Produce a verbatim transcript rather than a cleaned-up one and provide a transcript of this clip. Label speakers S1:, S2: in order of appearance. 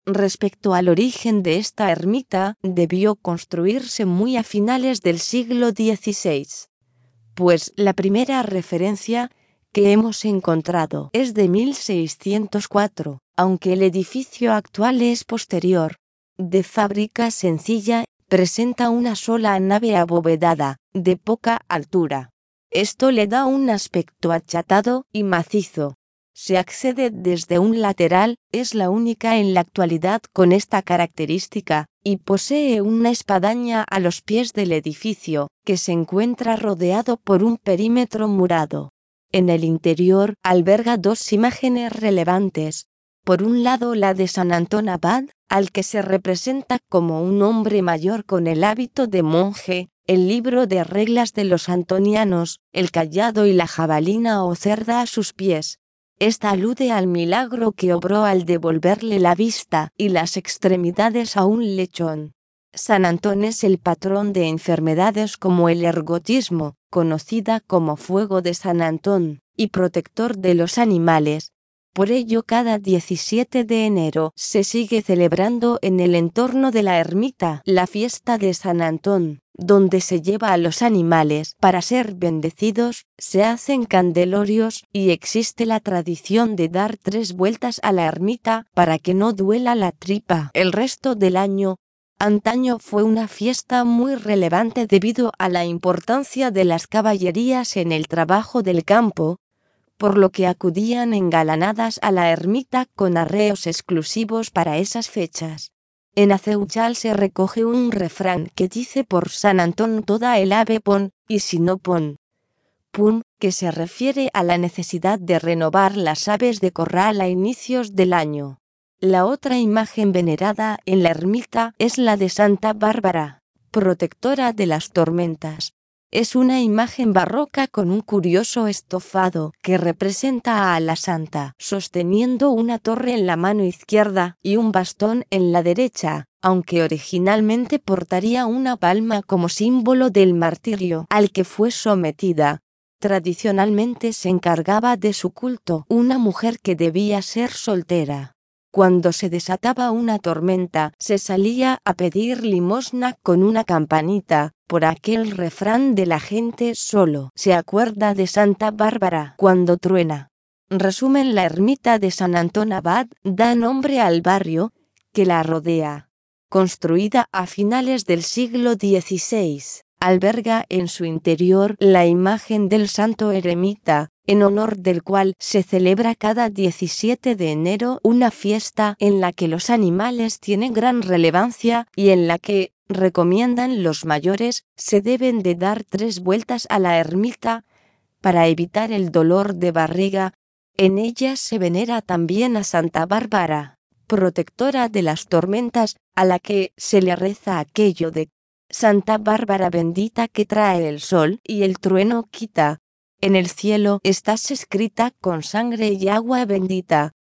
S1: Respecto al origen de esta ermita, debió construirse muy a finales del siglo dieciséis, pues la primera referencia que hemos encontrado es de mil seiscientos cuatro, aunque el edificio actual es posterior. De fábrica sencilla, presenta una sola nave abovedada, de poca altura. Esto le da un aspecto achatado y macizo. Se accede desde un lateral, es la única en la actualidad con esta característica, y posee una espadaña a los pies del edificio, que se encuentra rodeado por un perímetro murado. En el interior alberga dos imágenes relevantes. Por un lado la de San Antón Abad, al que se representa como un hombre mayor con el hábito de monje, el libro de reglas de los antonianos, el cayado y la jabalina o cerda a sus pies. Esta alude al milagro que obró al devolverle la vista y las extremidades a un lechón. San Antón es el patrón de enfermedades como el ergotismo, conocida como fuego de San Antón, y protector de los animales. Por ello cada diecisiete de enero se sigue celebrando en el entorno de la ermita la fiesta de San Antón, donde se lleva a los animales para ser bendecidos, se hacen candelorios y existe la tradición de dar tres vueltas a la ermita para que no duela la tripa el resto del año. Antaño fue una fiesta muy relevante debido a la importancia de las caballerías en el trabajo del campo, por lo que acudían engalanadas a la ermita con arreos exclusivos para esas fechas. En Aceuchal se recoge un refrán que dice: por San Antón toda el ave pon, y si no pon pum, que se refiere a la necesidad de renovar las aves de corral a inicios del año. La otra imagen venerada en la ermita es la de Santa Bárbara, protectora de las tormentas. Es una imagen barroca con un curioso estofado que representa a la santa sosteniendo una torre en la mano izquierda y un bastón en la derecha, aunque originalmente portaría una palma como símbolo del martirio al que fue sometida. Tradicionalmente se encargaba de su culto una mujer que debía ser soltera. Cuando se desataba una tormenta, se salía a pedir limosna con una campanita. Por aquel refrán de la gente solo se acuerda de Santa Bárbara cuando truena. Resumen: la ermita de San Antón Abad da nombre al barrio que la rodea. Construida a finales del siglo dieciséis, alberga en su interior la imagen del santo eremita, en honor del cual se celebra cada diecisiete de enero una fiesta en la que los animales tienen gran relevancia y en la que, recomiendan los mayores, se deben de dar tres vueltas a la ermita para evitar el dolor de barriga. En ella se venera también a Santa Bárbara, protectora de las tormentas, a la que se le reza aquello de: Santa Bárbara bendita que trae el sol y el trueno quita. En el cielo estás escrita con sangre y agua bendita.